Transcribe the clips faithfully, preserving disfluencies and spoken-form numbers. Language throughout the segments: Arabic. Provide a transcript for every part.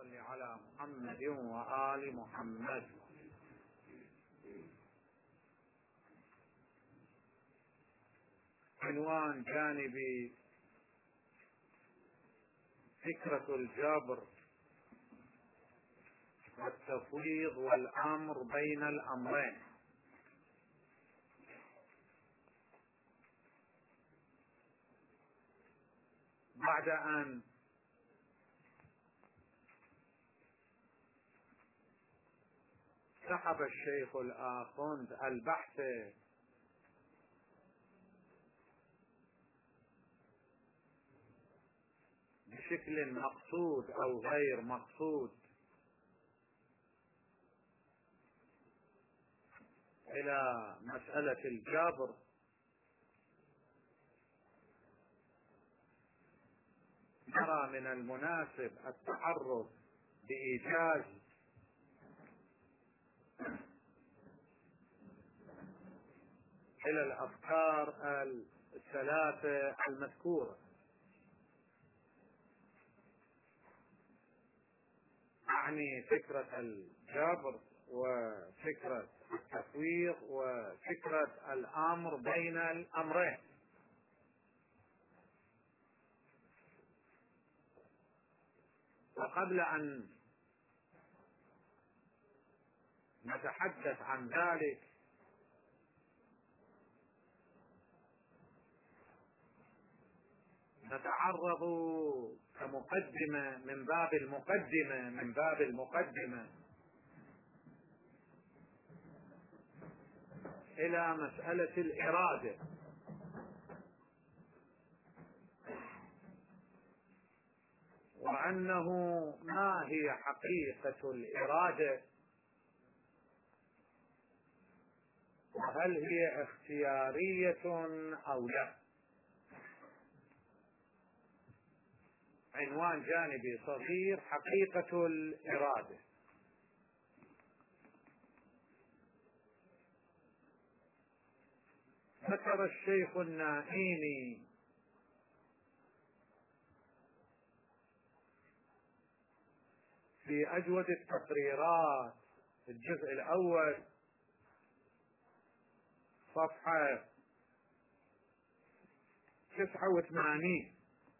صل على محمد وآل محمد. عنوان جانبي: فكرة الجبر والتفويض والأمر بين الأمرين. بعد أن سحب الشيخ الآخوند البحث بشكل مقصود أو غير مقصود إلى مسألة الجبر، نرى من المناسب التعرض بإيجاز إلى الأفكار الثلاثة المذكورة، يعني فكرة الجبر وفكرة التفويض وفكرة الأمر بين الأمرين. وقبل أن نتحدث عن ذلك نتعرض كمقدمة من باب المقدمة من باب المقدمة إلى مسألة الإرادة. وأنه ما هي حقيقة الإرادة، وهل هي اختيارية أو لا. عنوان جانبي صغير: حقيقة الإرادة. ذكر الشيخ النائيني في أجود التقريرات في الجزء الأول صفحة تسعة وثمانين،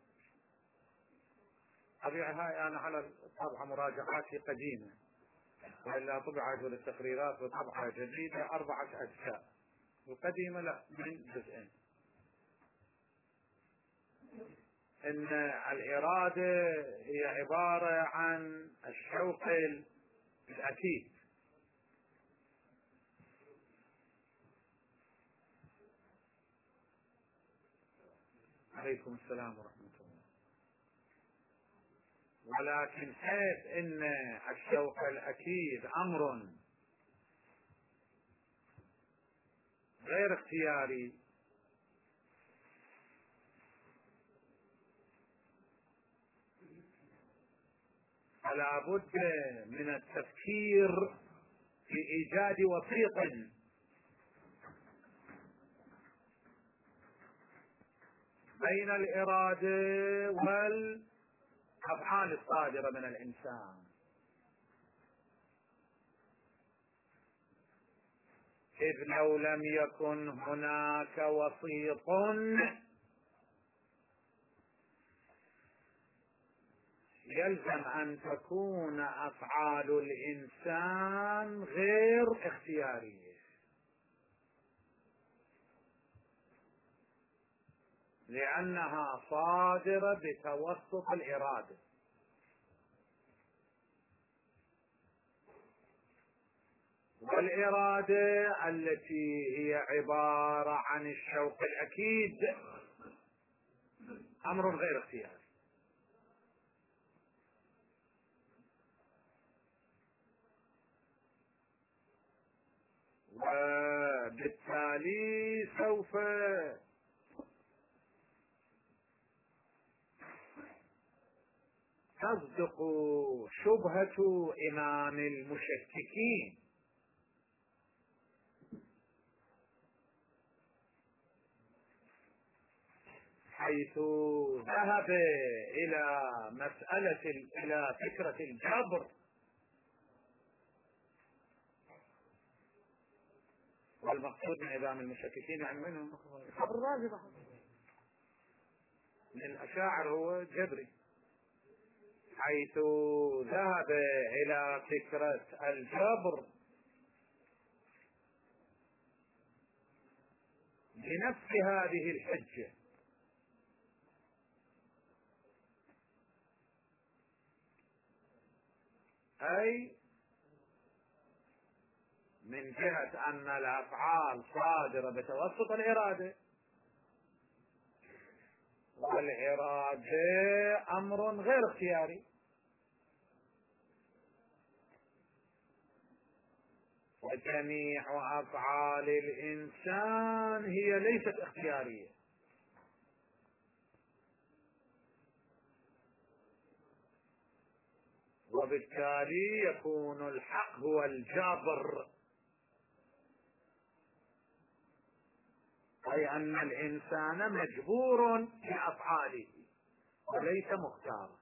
طبيعي هاي أنا على الطبعة مراجعاتي قديمة، وإلا طبع أجود التقريرات بطبعة جديدة أربعة أجزاء، القديمة لا من جزئين. إن الإرادة هي عبارة عن الشوق الأكيد، عليكم السلام ورحمة الله. ولكن حيث إن الشوق الأكيد أمر غير اختياري، فلا بد من التفكير في إيجاد وسيط بين الإرادة والأفعال الصادرة من الإنسان. إذ لو لم يكن هناك وسيط يلزم أن تكون أفعال الإنسان غير اختيارية، لأنها صادرة بتوسط الإرادة. والإرادة التي هي عبارة عن الشوق الأكيد أمر غير اختياري. وبالتالي سوف تصدق شبهة إمام المشككين، حيث ذهب إلى مسألة إلى فكرة الجبر، والمقصود من إمام المشككين يعني منهم الرافضة، من الأشاعر هو جبري، حيث ذهب إلى فكرة الجبر بنفس هذه الحجة، أي من جهة أن الأفعال صادرة بتوسط الإرادة، والإرادة أمر غير اختياري، وجميع أفعال الإنسان هي ليست اختيارية، وبالتالي يكون الحق هو الجابر، أي أن الإنسان مجبور في أفعاله وليس مختارا.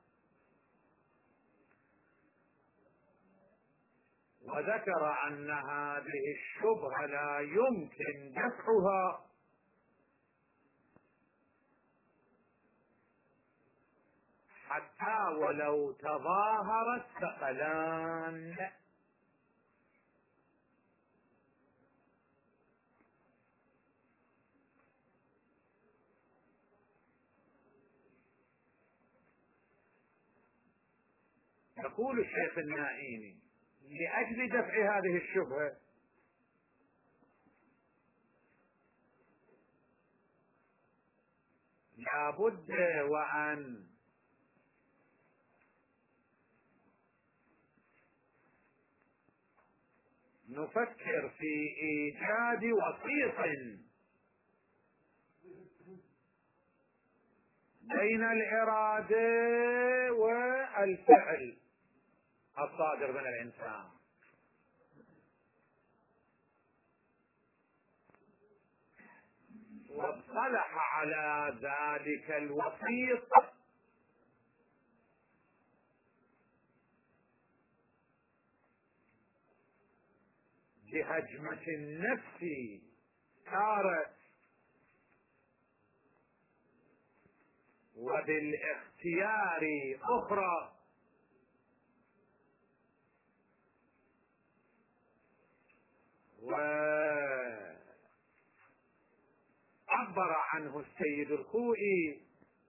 وذكر أن هذه الشبهة لا يمكن دفعها حتى ولو تظاهر الثقلان، يقول الشيخ النائيني لأجل دفع هذه الشبهة لابد وأن نفكر في إيجاد وسيط بين الإرادة والفعل الصادر من الإنسان، واصطلح على ذلك الوسيط بهجمة النفس تارة وبالاختيار أخرى، وعبر عنه السيد الخوئي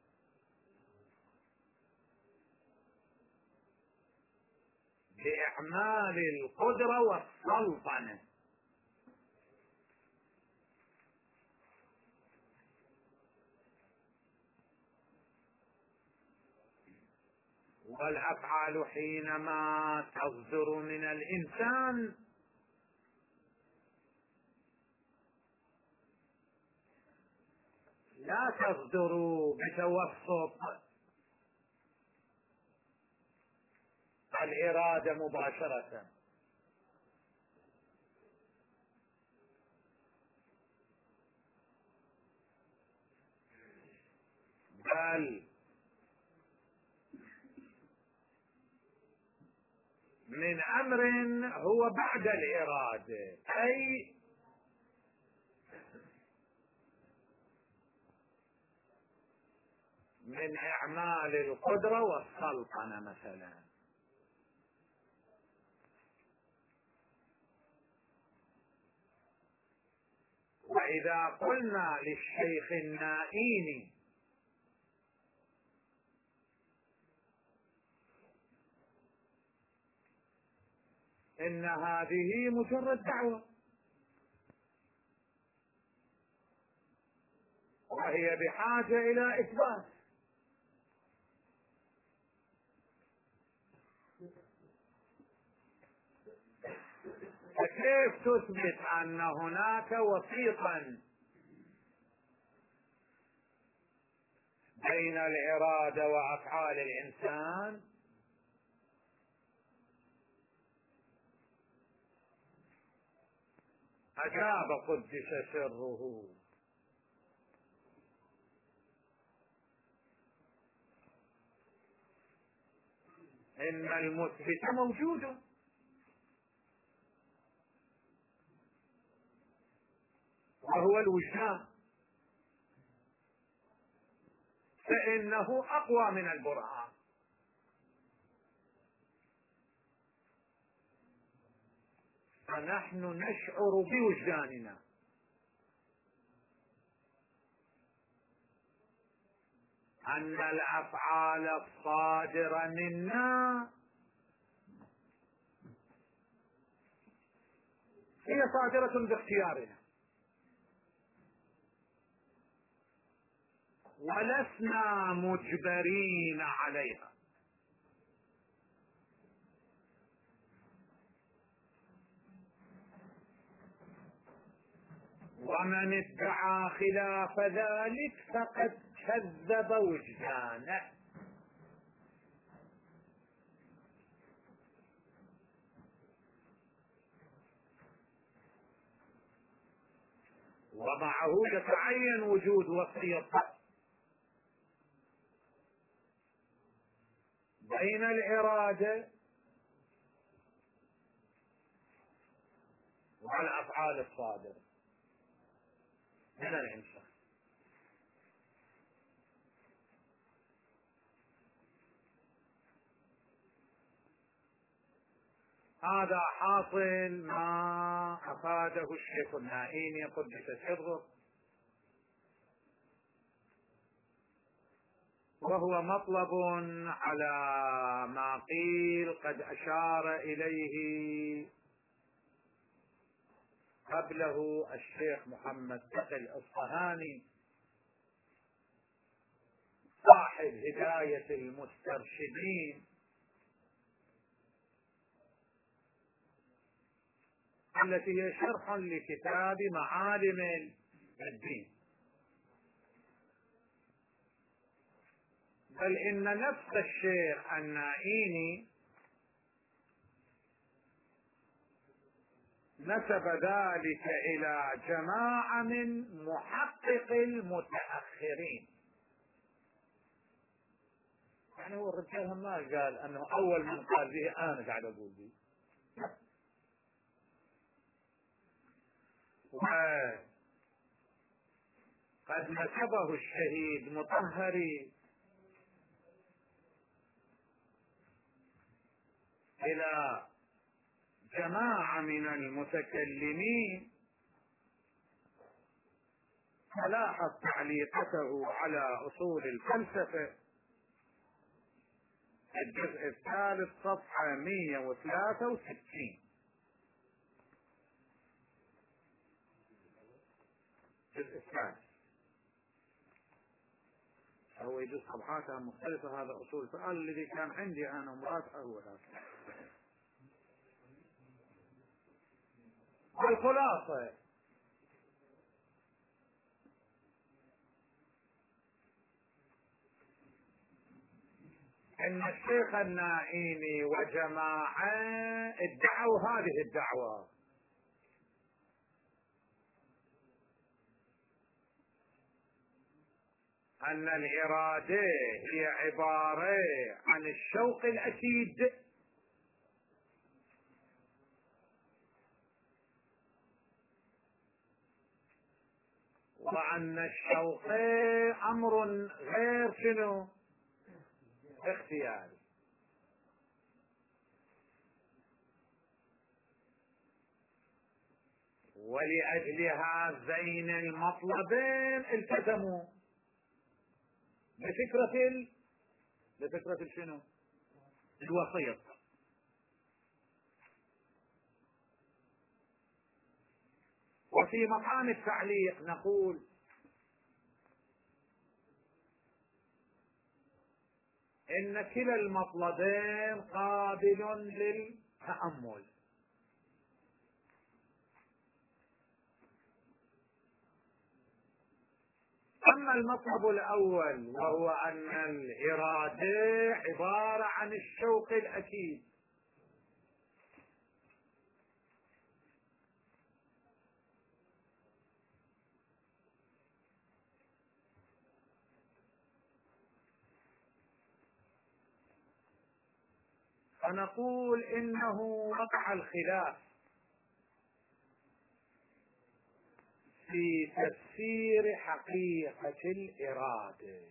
بإعمال القدرة والسلطنة. والأفعال حينما تصدر من الإنسان لا تصدر بتوسط الإرادة مباشرة، بل من أمر هو بعد الإرادة، أي من إعمال القدرة والسلطنة مثلا. وإذا قلنا للشيخ النائيني إن هذه مجرد دعوة وهي بحاجة إلى إثبات، فكيف تثبت أن هناك وسيطا بين الإرادة وأفعال الإنسان؟ أجاب قدس سره إن المثبت موجود، وهو الوجدان، فإنه أقوى من البرهان. فنحن نشعر بوجداننا أن الأفعال الصادرة منا هي صادرة باختيارنا، ولسنا مجبرين عليها. ومن ادعى خلاف ذلك فقد كذب وجدانه. ومعه يتعين وجود وسيط بين الإرادة والأفعال الصادرة من الإنسان. هذا حاصل ما أفاده الشيخ النائيني قدس سره، وهو مطلب على ما قيل قد أشار إليه قبله الشيخ محمد تقي الأصفهاني صاحب هداية المسترشدين، التي هي شرح لكتاب معالم الدين. بل إن نفس الشيخ النائيني نسب ذلك إلى جماعة من محقق المتأخرين. يعني هو الرجال ما قال أنه أول من قال به أنا قاعد أقول به. وقد نسبه الشهيد مطهري إلى جماعة من المتكلمين، فلاحظ تعليقته على أصول الفلسفة الجزء الثالث صفحة مئة وثلاثة وستين، الجزء الثالث. هو يجوز صفحاتها مختلفة، هذا أصول الفعل الذي كان عندي أنا مراجعة هو هذا. الخلاصة ان الشيخ النائيني وجماعة ادعوا هذه الدعوة، ان الإرادة هي عبارة عن الشوق الأكيد، وأن الشوق أمر غير شنو اختياري. ولأجل هذين المطلبين التزموا بفكرة ال... بفكرة شنو الوسيط. وفي مقام التعليق نقول إن كلا المطلبين قابل للتأمل. أما المطلب الأول وهو أن الإرادة عبارة عن الشوق الأكيد، فنقول إنه وقع الخلاف في تفسير حقيقة الإرادة.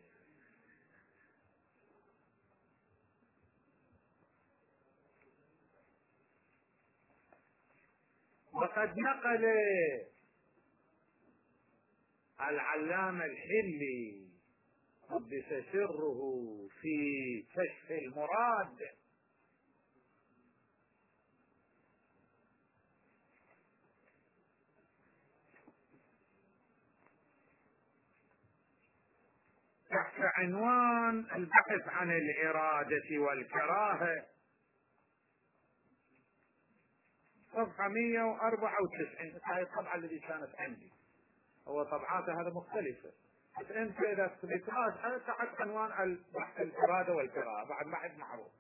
وقد نقل العلامة الحلي قدس سره في كشف المراد تحت عنوان البحث عن الإرادة والكراهة، صفحة مئة وأربعة وتسعين. هاي الطبعة التي كانت عندي، هو طبعاته هذا مختلفة، بس انت اذا تراجع تحت عنوان الإرادة والكراهة بعد بحث معروف.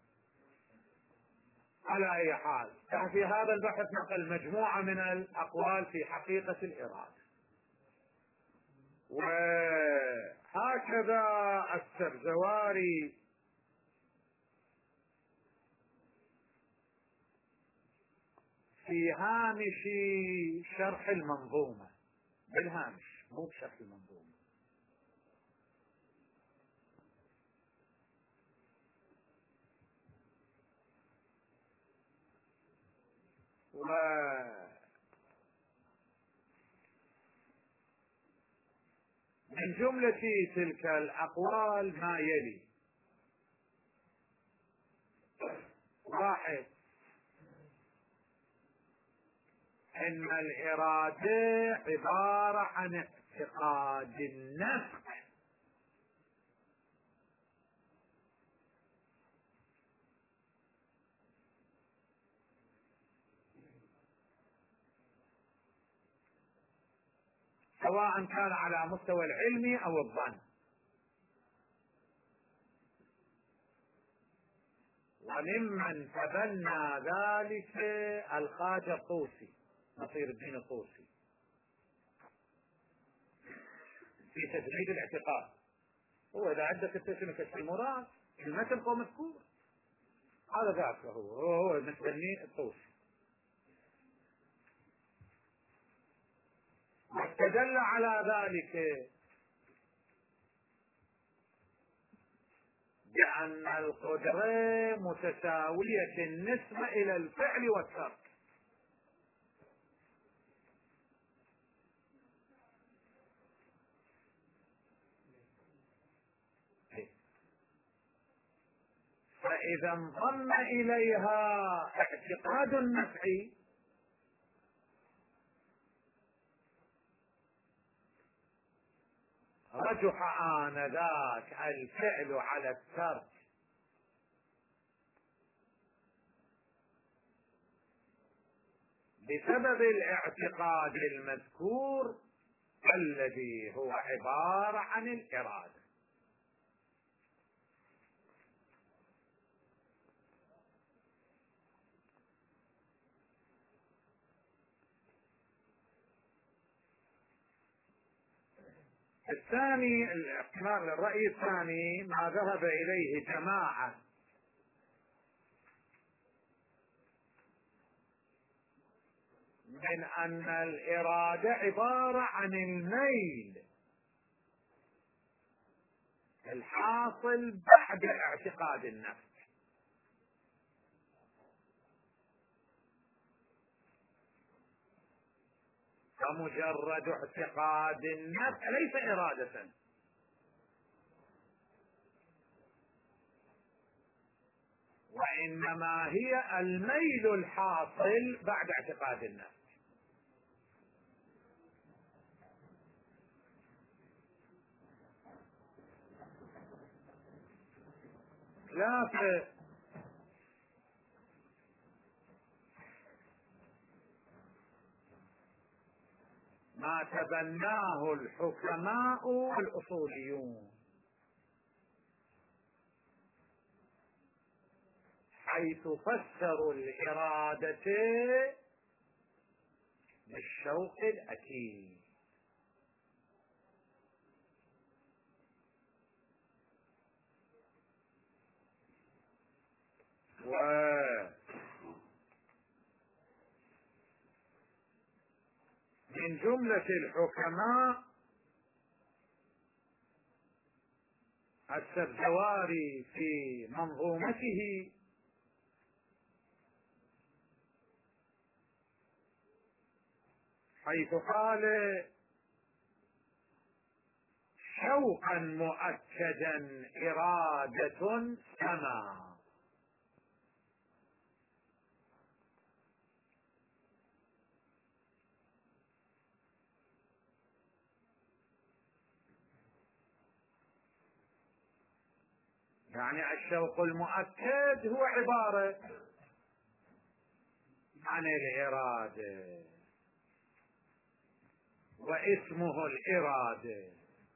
على اي حال، في هذا البحث نقل مجموعة من الأقوال في حقيقة الإرادة، وهكذا السبزواري في هامش شرح المنظومة، بالهامش مو بشرح المنظومة، ومن جملة تلك الأقوال ما يلي: واحد، إن الإرادة عبارة عن اعتقاد النفس سواء كان على مستوى العلم أو الظن. وممن تبنى ذلك الخواجة الطوسي، نصير الدين الطوسي، في تجريد الاعتقاد. هو إذا عندك التسمية كشف المراد المتن هو مذكور، هذا ذاك هو هو متبني الطوسي. واستدل على ذلك بأن القدرة متساوية النسبة إلى الفعل والترك. فإذا انضم إليها اعتقاد النفع رجح آنذاك الفعل على الترك بسبب الاعتقاد المذكور الذي هو عبارة عن الإرادة. الثاني الاحتمال الرأي الثاني ما ذهب إليه جماعة من أن الإرادة عبارة عن الميل الحاصل بعد اعتقاد النفس، فمجرد اعتقاد النفس ليس إرادة، وإنما هي الميل الحاصل بعد اعتقاد النفس. خلاف ما تبناه الحكماء والأصوليون، حيث فسروا الإرادة بالشوق الأكيد، و من جملة الحكماء السبزواري في منظومته حيث قال: شوقا مؤكدا إرادة سما. يعني الشوق المؤكد هو عبارة عن الإرادة، واسمه الإرادة.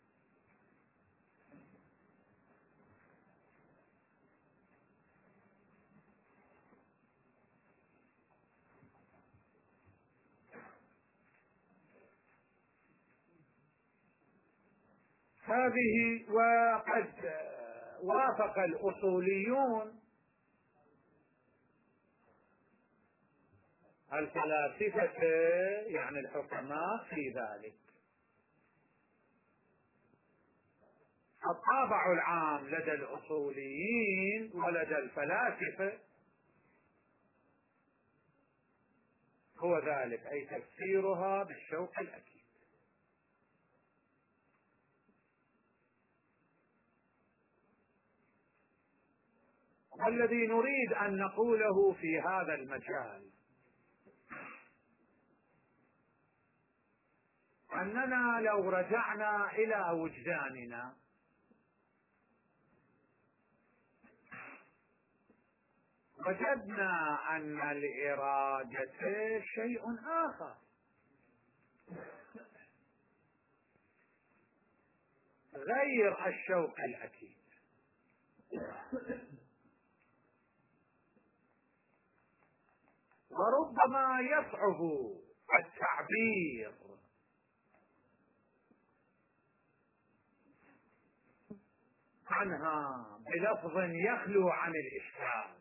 هذه وقد وافق الأصوليون الفلاسفة يعني الحكماء في ذلك. الطابع العام لدى الأصوليين ولدى الفلاسفة هو ذلك، أي تفسيرها بالشوق الأكيد. والذي نريد أن نقوله في هذا المجال أننا لو رجعنا إلى وجداننا وجدنا أن الإرادة شيء آخر غير الشوق الأكيد. وربما يصعب التعبير عنها بلفظ يخلو عن الإشكال،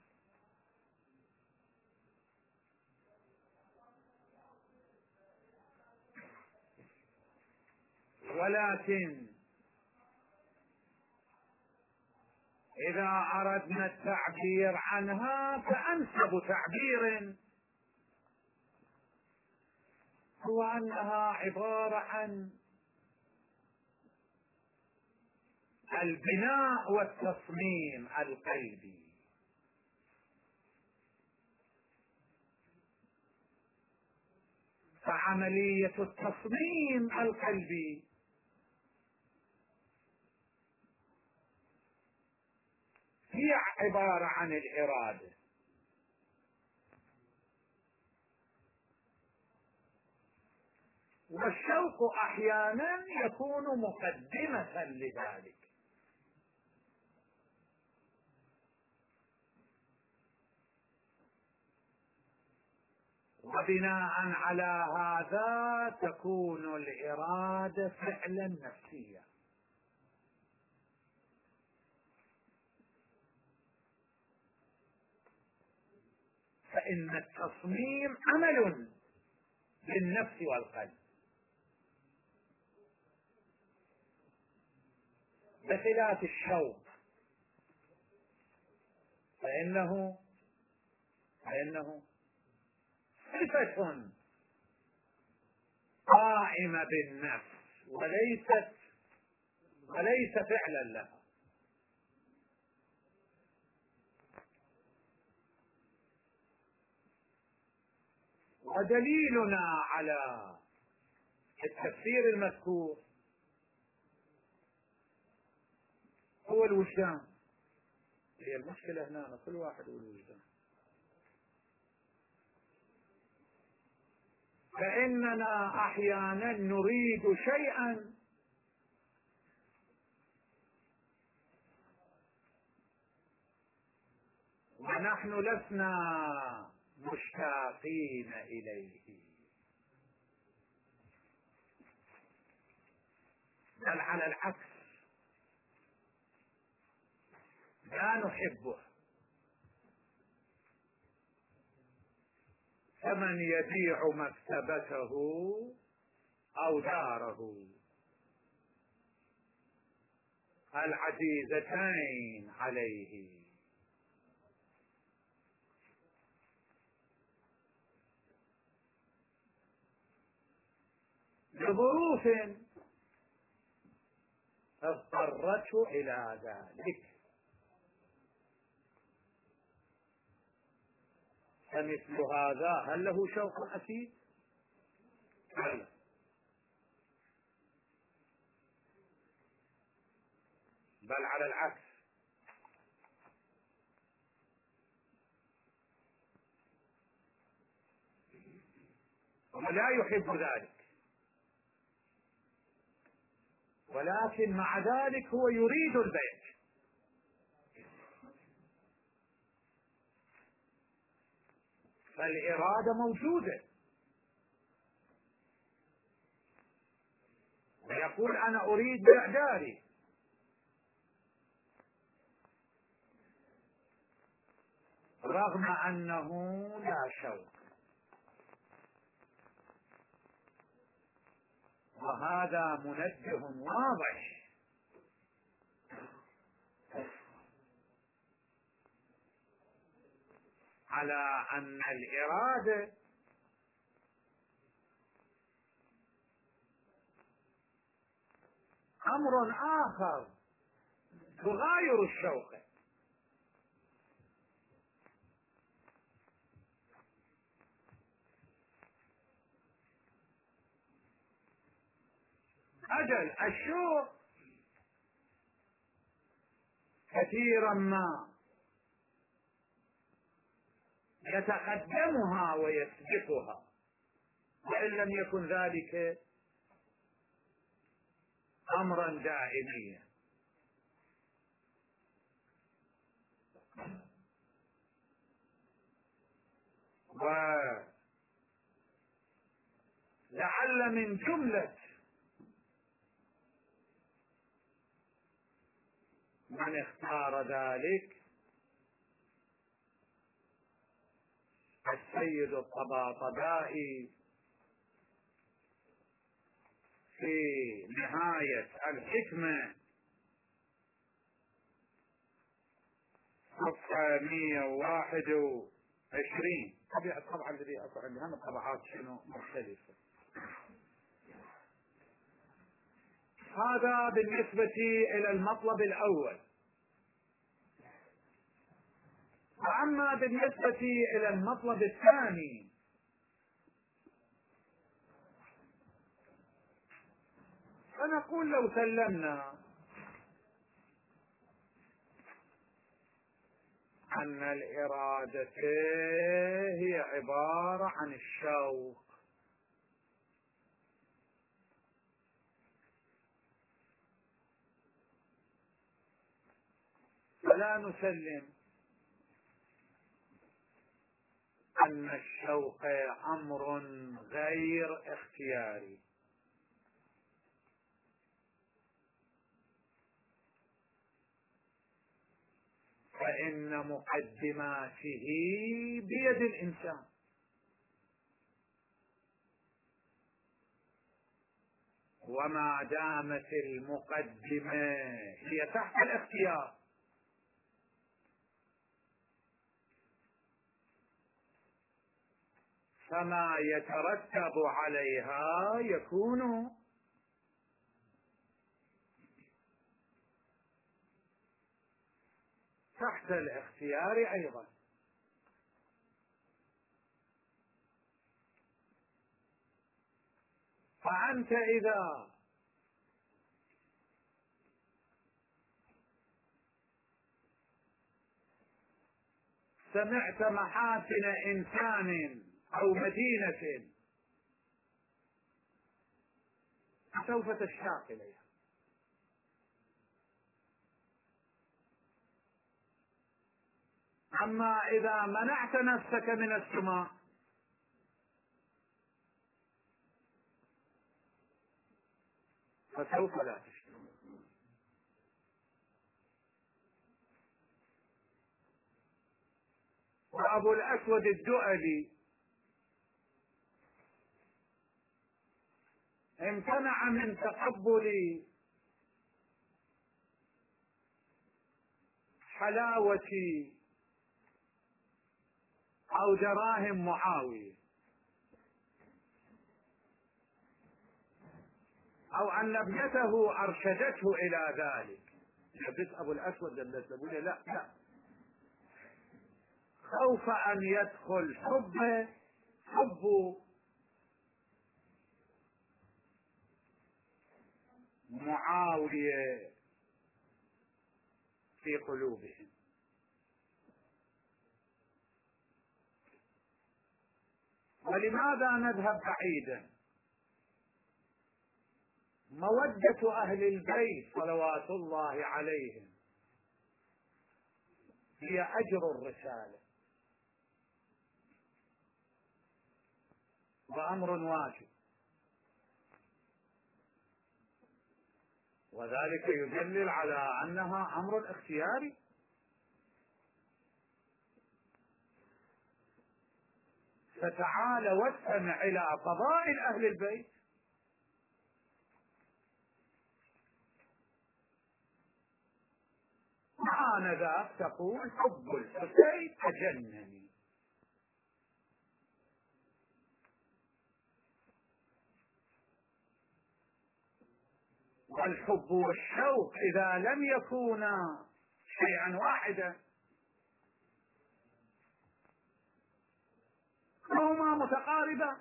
ولكن إذا أردنا التعبير عنها فأنسب تعبير هو أنها عبارة عن البناء والتصميم القلبي. فعملية التصميم القلبي هي عبارة عن الإرادة. والشوق أحيانا يكون مقدمة لذلك. وبناء على هذا تكون الإرادة فعلا نفسيا. فإن التصميم عمل للنفس والقلب، بخلاف الشوق فإنه فإنه صفة قائمة بالنفس وليست وليس فعلا لها. ودليلنا على التفسير المذكور هو الوجدان. هي المشكلة هنا كل واحد والوجدان. فإننا أحيانا نريد شيئا ونحن لسنا مشتاقين إليه، بل على العكس لا نحبه. فمن يبيع مكتبته أو داره العزيزتين عليه. لظروف اضطرته إلى ذلك، فمثل هذا هل له شوق أكيد؟ لا، بل على العكس، ولا يحب ذلك، ولكن مع ذلك هو يريد البيت. فالإرادة موجودة، ويقول أنا أريد بيع داري، رغم أنه لا شوق. وهذا منبه واضح على أن الإرادة أمر آخر تغاير الشوق. أجل الشوق كثيرا ما يتقدمها ويسبقها، وإن لم يكن ذلك أمرا دائميا. ولعل من جملة من اختار ذلك السيد الطباطبائي في نهاية الحكمة صفحة مئة وواحد وعشرين. طبعا الذي أكو عندي هم الطبعات شنو مختلفة. هذا بالنسبة إلى المطلب الأول. وأما بالنسبة إلى المطلب الثاني فنقول لو سلمنا أن الإرادة هي عبارة عن الشوق، فلا نسلم أن الشوق أمر غير اختياري، فإن مقدماته بيد الإنسان، وما دامت المقدمة هي تحت الاختيار فما يترتب عليها يكون تحت الاختيار أيضا. فأنت إذا سمعت محاسن إنسان أو مدينة سوف تشتاق إليها، أما إذا منعت نفسك من السماع فسوف لا تشتاق. وأبو الأسود الدؤلي امتنع من تقبل حلاوة أو دراهم معاوية، أو أن ابنته أرشدته إلى ذلك. لبس أبو الأسود لبس أبو لا لا، خوف أن يدخل حب حب معاوية في قلوبهم. ولماذا نذهب بعيدا؟ مودة أهل البيت صلوات الله عليهم هي أجر الرسالة وأمر واجب، وذلك يدلل على أنها أمر اختياري. فتعال واستمع إلى فضائل أهل البيت. آنذاك تقول حب الحسين أجنني، والحب والشوق إذا لم يكونا شيئا واحدا فهما متقاربان.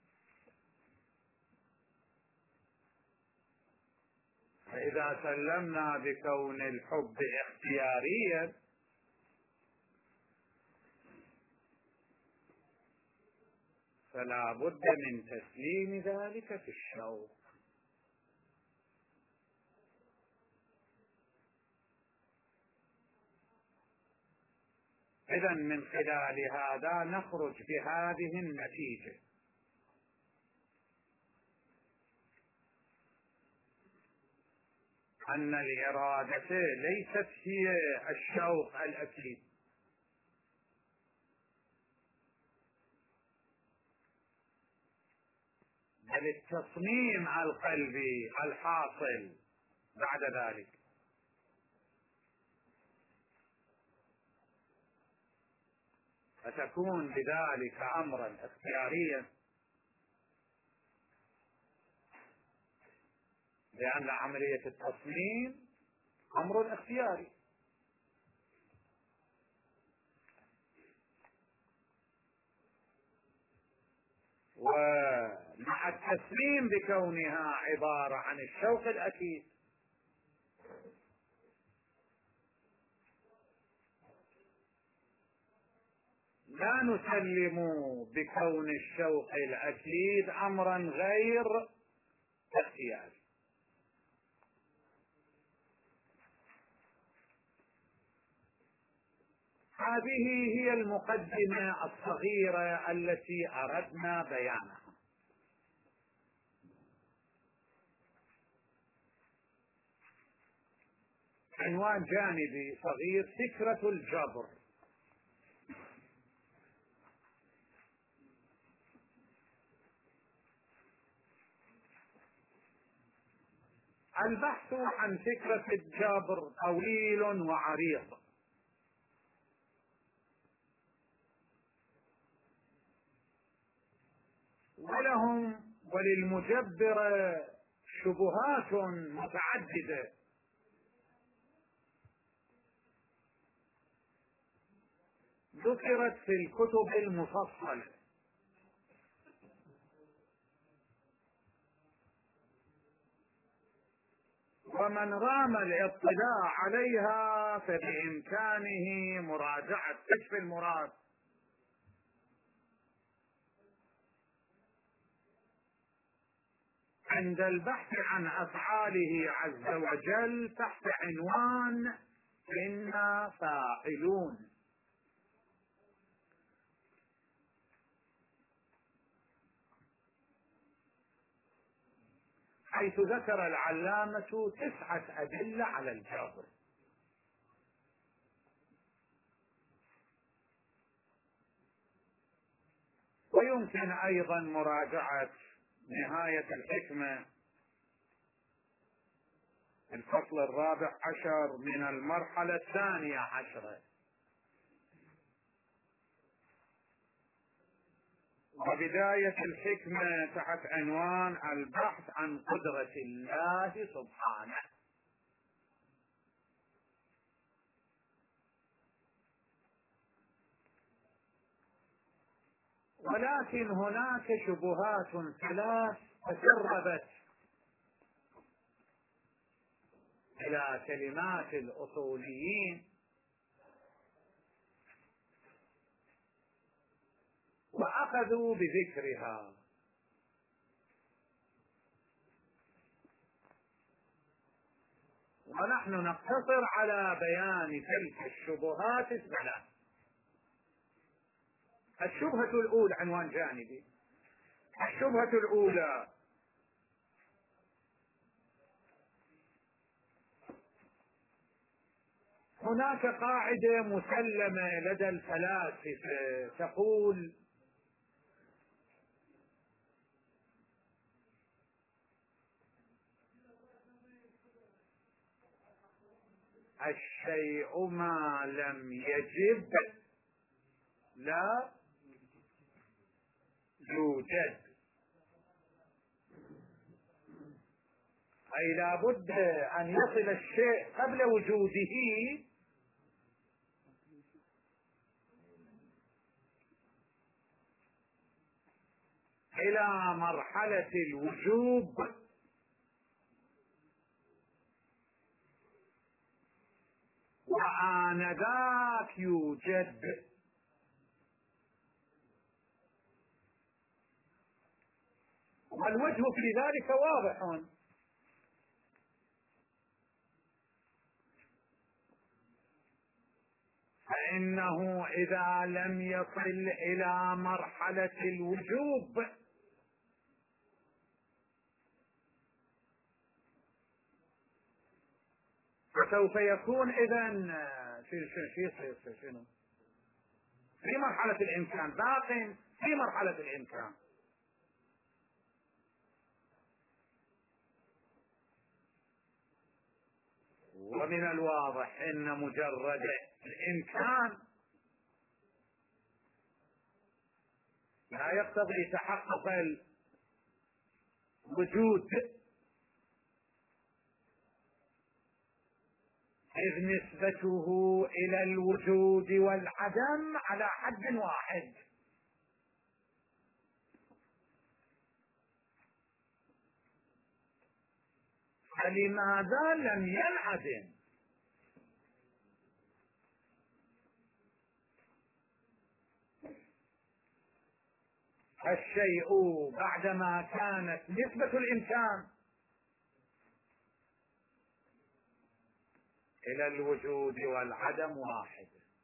فإذا سلمنا بكون الحب اختياريا فلا بد من تسليم ذلك في الشوق. إذا من خلال هذا نخرج بهذه النتيجة: أن الإرادة ليست هي الشوق الأكيد، بل التصميم القلبي الحاصل بعد ذلك. فتكون بذلك أمرا اختياريا، لأن عملية التصميم أمر اختياري. ومع التسليم بكونها عبارة عن الشوق الأكيد لا نسلم بكون الشوق الأكيد أمرا غير اختياري. هذه هي المقدمة الصغيرة التي أردنا بيانها. عنوان جانبي صغير: فكرة الجبر. البحث عن فكرة الجبر طويل وعريض، ولهم وللمجبر شبهات متعددة ذكرت في الكتب المفصلة، ومن رام الاطلاع عليها فبإمكانه مراجعة كشف المراد عند البحث عن أفعاله عز وجل تحت عنوان إنا فاعلون، حيث ذكر العلامة تسعة أدلة على الجبر. ويمكن أيضا مراجعة نهاية الحكمة الفصل الرابع عشر من المرحلة الثانية عشرة. وبداية الحكمة تحت عنوان البحث عن قدرة الله سبحانه. ولكن هناك شبهات ثلاث تسربت إلى كلمات الأصوليين وأخذوا بذكرها، ونحن نقتصر على بيان تلك الشبهات الثلاث. الشبهة الأولى عنوان جانبي. الشبهة الأولى: هناك قاعدة مسلمة لدى الفلاسفة تقول: الشيء ما لم يجب لا يوجد. أي لا بد أن يصل الشيء قبل وجوده إلى مرحلة الوجوب، وآنذاك يوجد. والوجه في ذلك واضح، فإنه إذا لم يصل إلى مرحلة الوجوب فسوف يكون إذن شنو في مرحلة الإمكان، باق في مرحلة الإمكان. ومن الواضح أن مجرد الإمكان لا يقتضي تحقق الوجود، إذ نسبته إلى الوجود والعدم على حد واحد. فلماذا لم ينعدم؟ الشيء بعدما كانت نسبة الإمكان إلى الوجود والعدم واحد،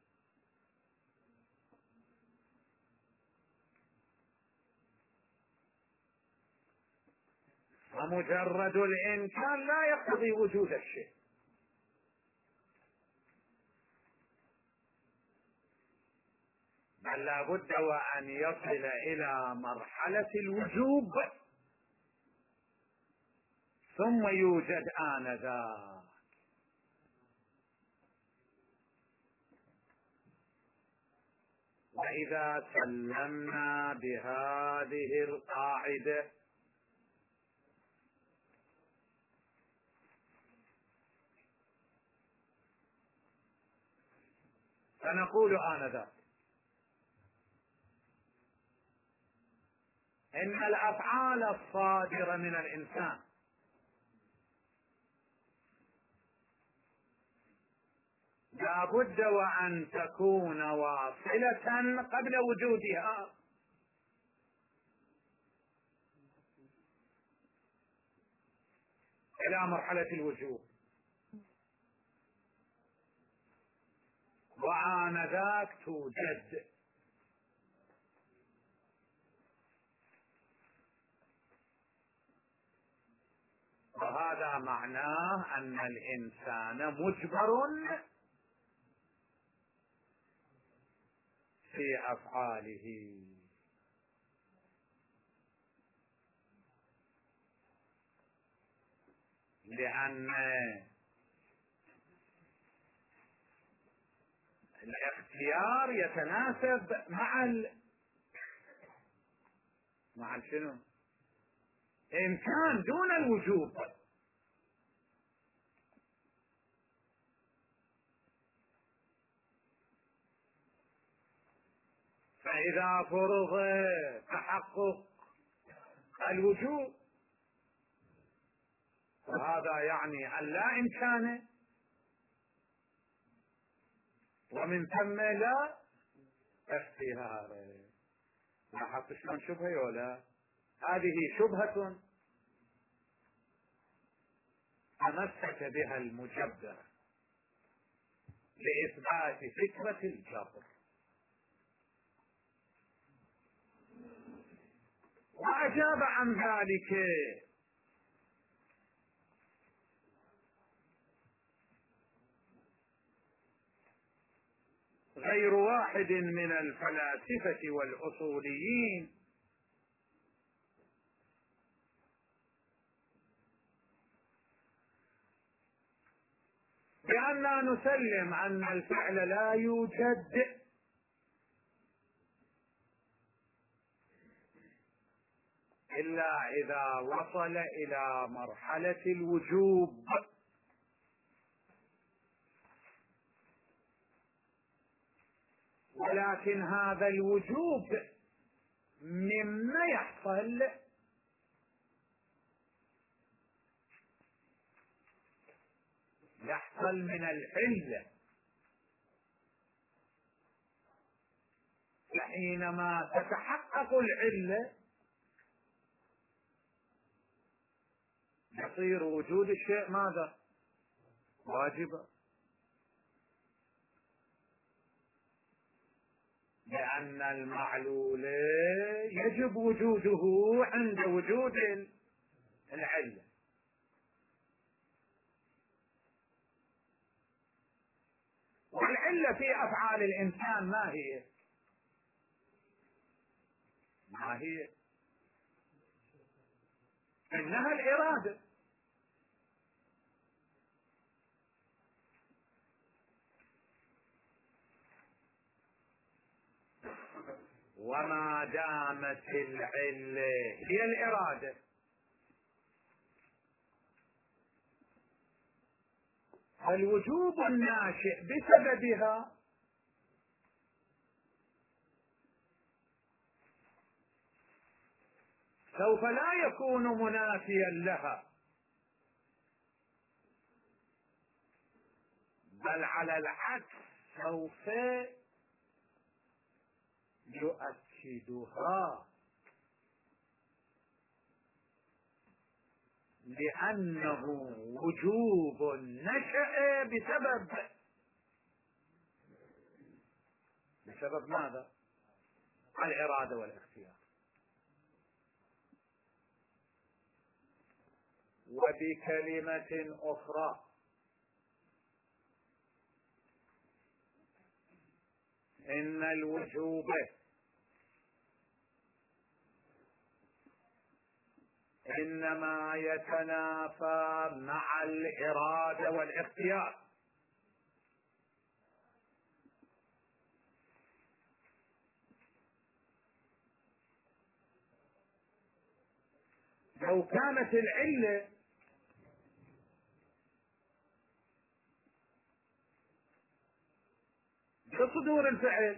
ومجرد الإمكان لا يقتضي وجود الشيء، بل لا بد وأن يصل إلى مرحلة الوجوب ثم يوجد آنذاك. وإذا سلمنا بهذه القاعدة فنقول آنذاك إن الأفعال الصادرة من الإنسان لا بد وأن تكون واصلة قبل وجودها إلى مرحلة الوجود، وآنذاك توجد. وهذا معناه أن الإنسان مجبر في أفعاله. لأن الاختيار يتناسب مع ال مع شنو؟ إن كان دون الوجوب. فإذا فرض تحقق الوجوب وهذا يعني أن لا إمكان، ومن ثم لا اختيار. لاحظت شلون شبهة ولا؟ هذه شبهة تمسك بها المجبر لإثبات فكرة الجبر، وأجاب عن ذلك غير واحد من الفلاسفة والأصوليين بأننا نسلم أن الفعل لا يوجد إلا إذا وصل إلى مرحلة الوجوب، ولكن هذا الوجوب مما يحصل يحصل من العلة. فحينما تتحقق العلة يصير وجود الشيء ماذا؟ واجبا، لأن المعلول يجب وجوده عند وجود العلة. والعلة في أفعال الإنسان ما هي؟ ما هي؟ إنها الإرادة. وما دامت العلة هي الإرادة فالوجوب الناشئ بسببها سوف لا يكون منافيا لها، بل على العكس سوف يؤكدها، لأنه وجوب نشأ بسبب بسبب ماذا؟ الإرادة والاختيار. وبكلمة أخرى إن الوجوب إنما يتنافى مع الإرادة والاختيار. لو كانت العلة بصدور الفعل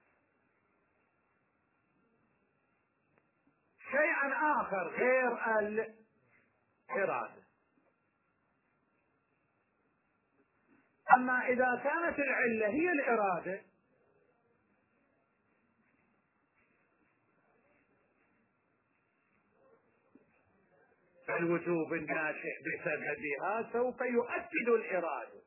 شيئا آخر غير الإرادة، أما إذا كانت العلة هي الإرادة فالوجوب الناشئ بسببها سوف يؤكد الإرادة،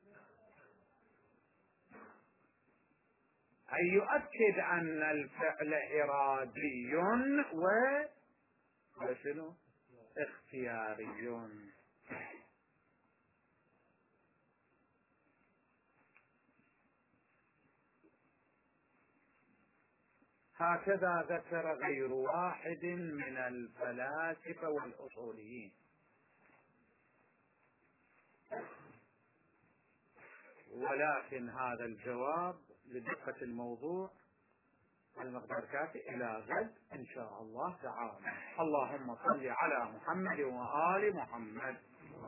أي يؤكد أن الفعل إرادي و وشنو؟ اختياري. هكذا ذكر غير واحد من الفلاسفة والأصوليين. ولكن هذا الجواب لدقة الموضوع المقدار كافي. إلى غد إن شاء الله تعالى. اللهم صل على محمد وآل محمد.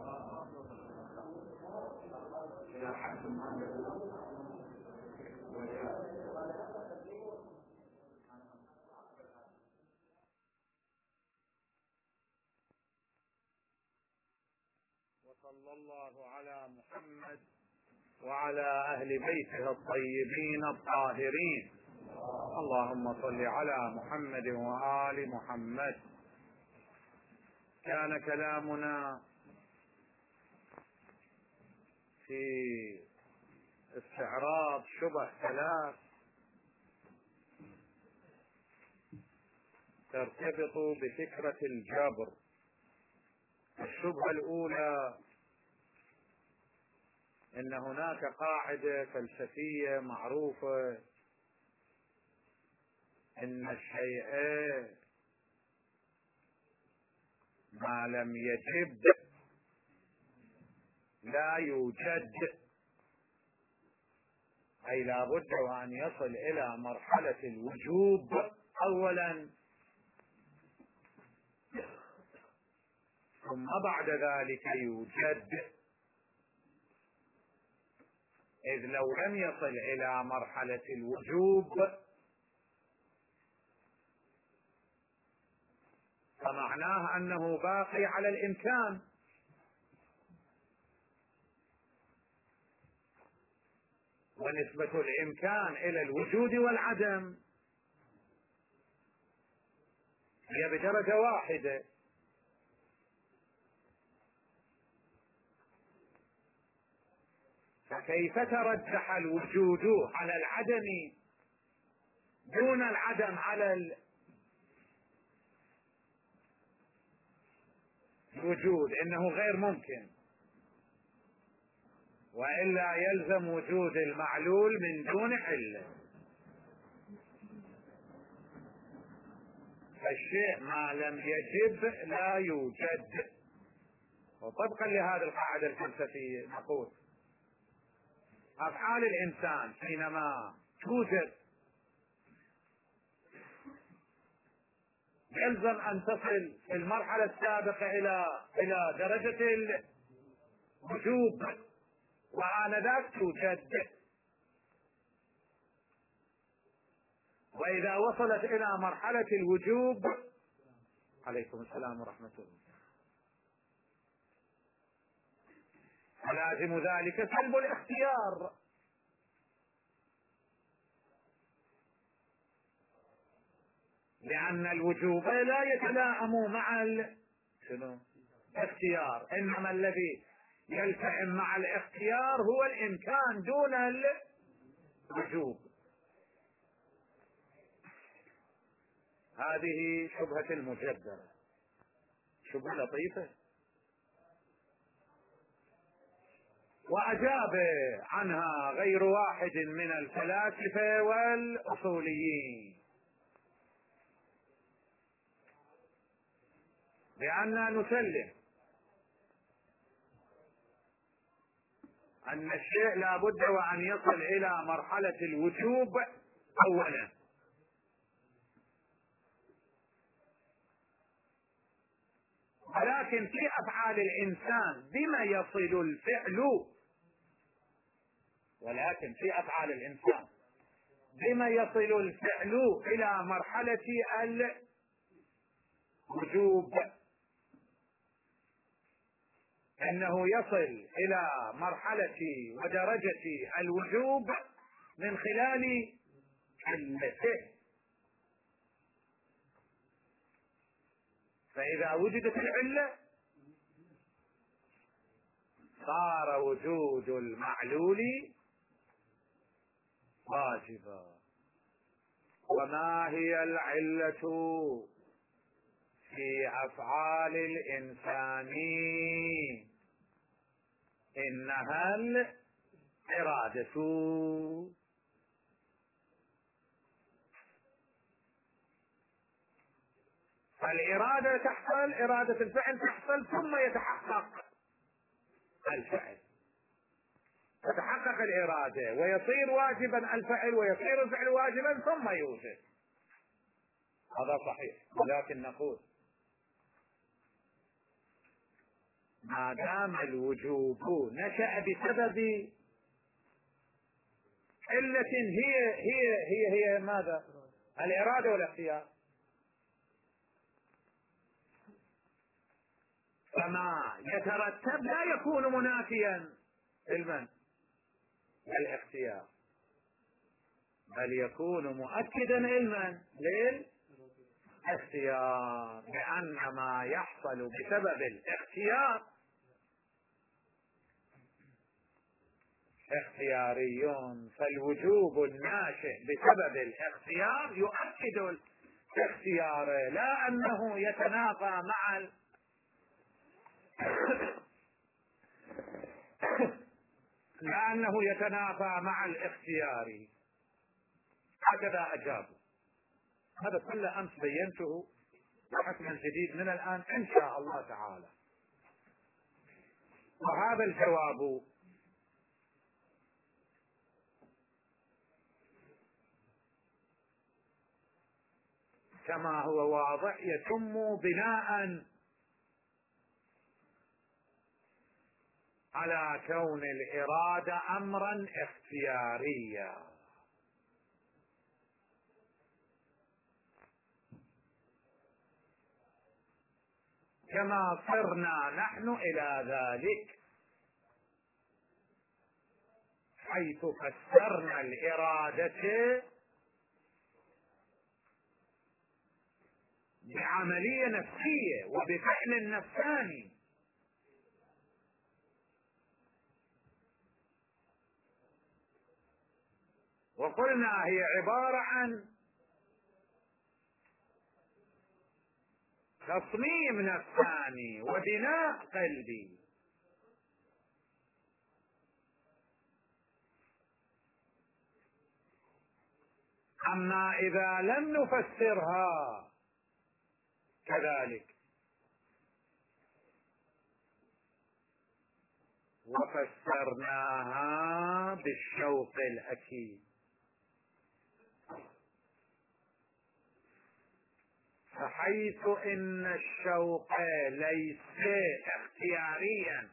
وصلى الله على محمد وعلى أهل بيته الطيبين الطاهرين. اللهم صل على محمد وآل محمد. كان كلامنا في استعراض شبه ثلاث ترتبط بفكرة الجبر. الشبهة الأولى إن هناك قاعدة فلسفية معروفة إن الشيء ما لم يجب لا يوجد، أي لا بد وأن يصل إلى مرحلة الوجوب أولا، ثم بعد ذلك يوجد. إذ لو لم يصل إلى مرحلة الوجوب فمعناه أنه باقي على الإمكان، ونسبة الإمكان إلى الوجود والعدم هي بدرجة واحدة. فكيف ترجح الوجود على العدم دون العدم على الوجود؟ إنه غير ممكن، وإلا يلزم وجود المعلول من دون علة. فالشيء ما لم يجب لا يوجد. وطبقا لهذه القاعدة الفلسفية نقول أفعال الإنسان حينما توجد يلزم أن تصل في المرحلة السابقة إلى إلى درجة الوجوب، وآنذاك توجد. وإذا وصلت إلى مرحلة الوجوب، عليكم السلام ورحمة الله، فلازم ذلك سلب الاختيار، لأن الوجوب لا يتلائم مع الاختيار، إنما الذي يلتئم مع الاختيار هو الإمكان دون الوجوب. هذه شبهة المجدرة، شبهة لطيفة، وأجاب عنها غير واحد من الفلاسفة والأصوليين، لأننا نسلم أن الشيء لا بد وأن يصل إلى مرحلة الوجوب أولا، ولكن في أفعال الإنسان بما يصل الفعل ولكن في أفعال الإنسان بما يصل الفعل إلى مرحلة الوجوب، أنه يصل إلى مرحلة ودرجة الوجوب من خلال علته. فإذا وجدت العلة صار وجود المعلول واجبا. وما هي العلة في أفعال الإنسان؟ إنها الإرادة. فالإرادة تحصل، إرادة الفعل تحصل ثم يتحقق الفعل. تتحقق الإرادة ويصير واجبا الفعل ويصير الفعل واجبا ثم يوجد. هذا صحيح، ولكن نقول ما دام الوجوب نشأ بسبب علة هي هي هي هي ماذا؟ الإرادة والاختيار، فما يترتب لا يكون منافيا لمن؟ الاختيار، بل يكون مؤكدا علما للاختيار، لأن ما يحصل بسبب الاختيار اختياريون، فالوجوب الناشئ بسبب الاختيار يؤكد الاختيار، لا أنه يتنافى مع ال... لا أنه يتنافى مع الاختيار. هكذا أجابوا. هذا كله أمس بينته بحكم جديد من الآن إن شاء الله تعالى. وهذا الجواب كما هو واضح يتم بناء على كون الإرادة أمرا اختياريا، كما صرنا نحن إلى ذلك حيث فسرنا الإرادة بعملية نفسية وبفعل نفساني، وقلنا هي عبارة عن تصميم نفساني وبناء قلبي. أما إذا لم نفسرها كذلك وفسرناها بالشوق الأكيد، فحيث إن الشوق ليس اختياريا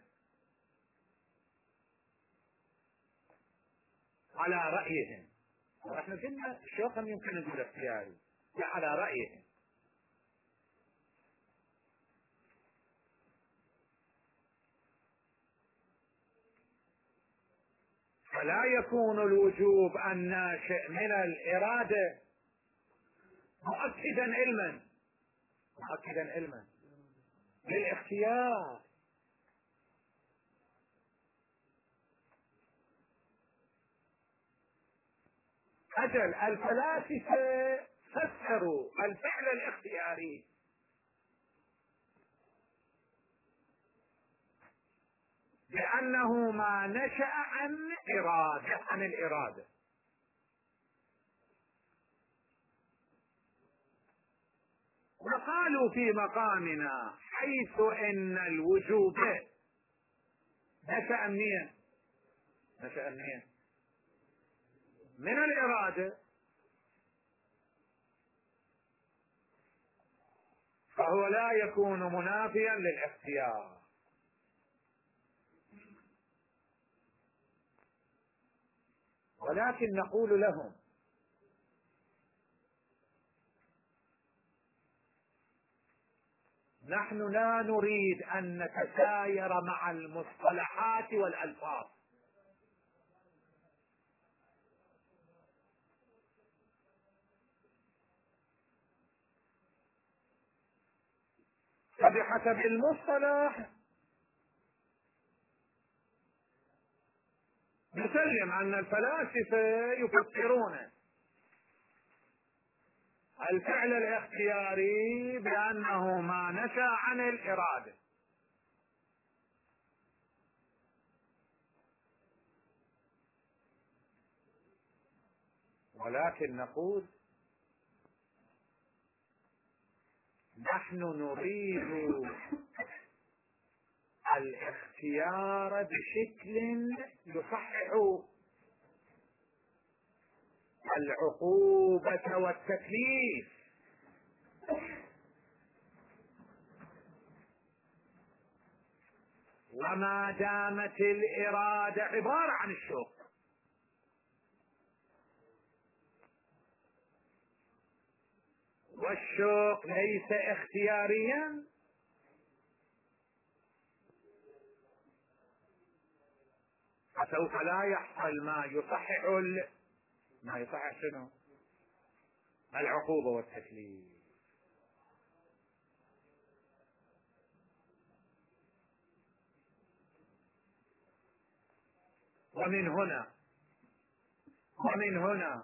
على رأيهم، ونحن قلنا الشوق يمكن أن يكون اختياري، لا على رأيهم، فلا يكون الوجوب الناشئ من الإرادة مؤكدا علما مؤكدا علما للاختيار. أجل الفلاسفة فسروا الفعل الاختياري بأنه ما نشأ عن إرادة عن الإرادة، وقالوا في مقامنا حيث إن الوجوب نشأ منين؟ نشأ منين؟ من الإرادة، فهو لا يكون منافيا للاختيار. ولكن نقول لهم نحن لا نريد أن نتساير مع المصطلحات والألفاظ، فبحسب المصطلح نسلم أن الفلاسفة يفسرون الفعل الاختياري بأنه ما نشأ عن الإرادة، ولكن نقول نحن نريد الاختيار بشكل يصحح العقوبة والتكليف. وما دامت الإرادة عبارة عن الشوق، والشوق ليس اختياريا، فسوف لا يحصل ما يصحح ال... ما يصحح شنو؟ العقوبة والتكليف. ومن هنا ومن هنا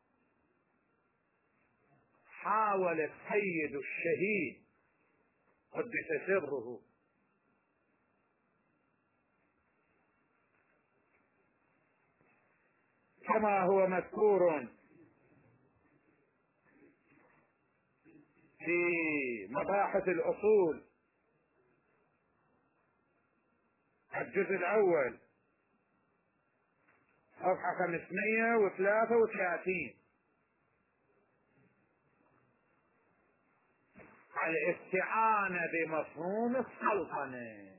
حاول السيد الشهيد قدس سره كما هو مذكور في مباحث الأصول الجزء الأول صفحة خمسمائة وثلاثة وثلاثين: الاستعانة بمفهوم السلطنة.